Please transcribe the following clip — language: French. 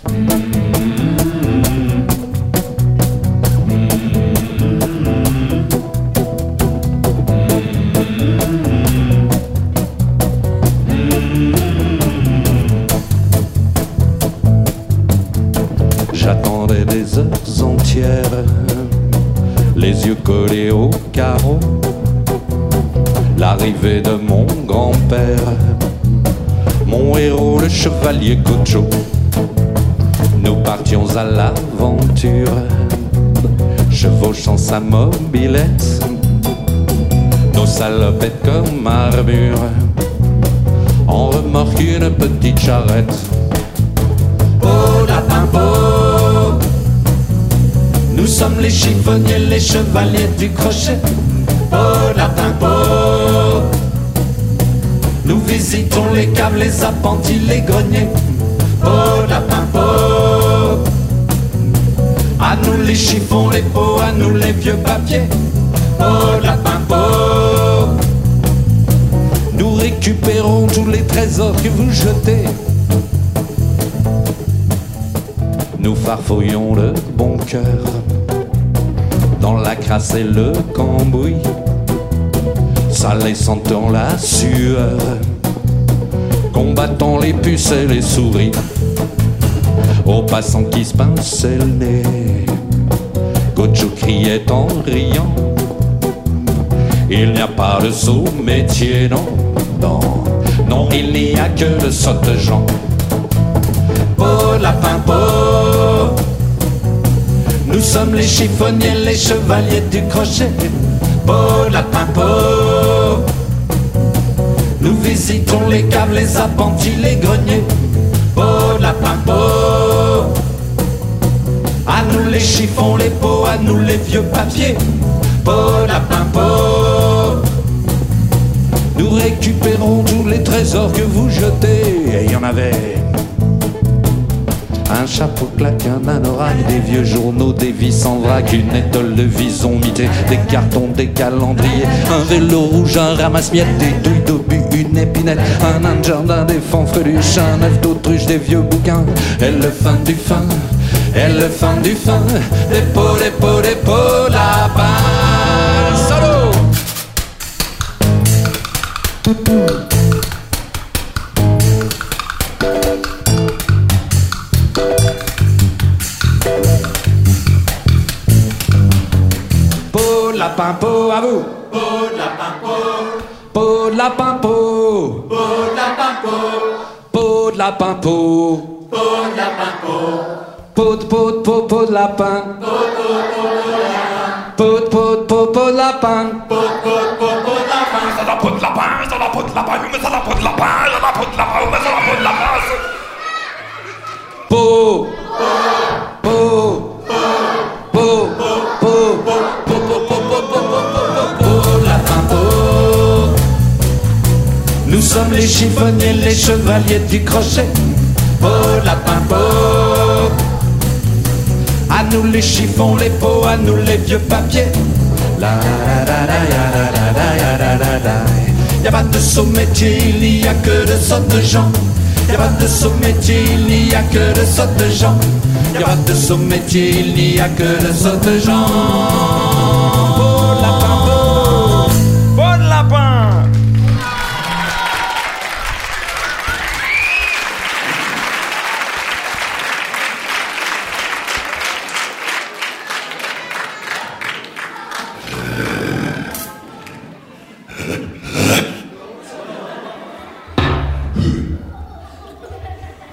J'attendais des heures entières, les yeux collés au carreau, l'arrivée de mon grand-père, mon héros le chevalier Cocho. Nous partions à l'aventure, chevauchant sa mobilette, nos salopettes comme armure, en remorque une petite charrette. Oh lapin beau, nous sommes les chiffonniers, les chevaliers du crochet. Oh lapin beau, nous visitons les caves, les appentis, les greniers. Oh lapin beau, à nous les chiffons, les pots, à nous les vieux papiers. Oh lapin beau, nous récupérons tous les trésors que vous jetez. Nous farfouillons le bon cœur dans la crasse et le cambouis, salé sentant la sueur, combattant les puces et les souris, aux passants qui se pinçaient le nez. Gojo criait en riant, il n'y a pas de sous-métier, non, non, non, il n'y a que de sottes gens. Oh lapin beau, nous sommes les chiffonniers, les chevaliers du crochet. Oh lapin beau, nous visitons les caves, les appentis, les greniers. Oh lapin beau, à nous les chiffons, les pots, à nous les vieux papiers. Oh lapin beau, nous récupérons tous les trésors que vous jetez. Et il y en avait un chapeau claque, un anorak, des vieux journaux, des vis en vrac, une étole de vison mitée, des cartons, des calendriers, un vélo rouge, un ramasse-miettes, des douilles d'obus, une épinette, un nain de jardin, des fanfreluches, un œuf d'autruche, des vieux bouquins, et le fin du fin, et le fin du fin, des pots, des pots, des pots, lapin. Solo! Lapin pot à vous. Pot de lapin pot. Pot de lapin pot. Pot de lapin pot. Pot de lapin pot. Pot de lapin pot. Pot de lapin. Pot de lapin. Pot de lapin. Ça la peau de lapin, ça la peau de lapin, mais ça la peau de lapin, ça la peau de lapin, mais ça la peau de lapin. Pot. Nous sommes les chiffonniers, les chevaliers du crochet. Oh lapin pot, à nous les chiffons, les pots, à nous les vieux papiers. La la la la la la la la la. Y'a pas de sous-métier, il n'y a que de sottes gens. Y'a pas de sous-métier, il n'y a que de sottes gens. Y'a pas de sous-métier, il n'y a que de sottes gens.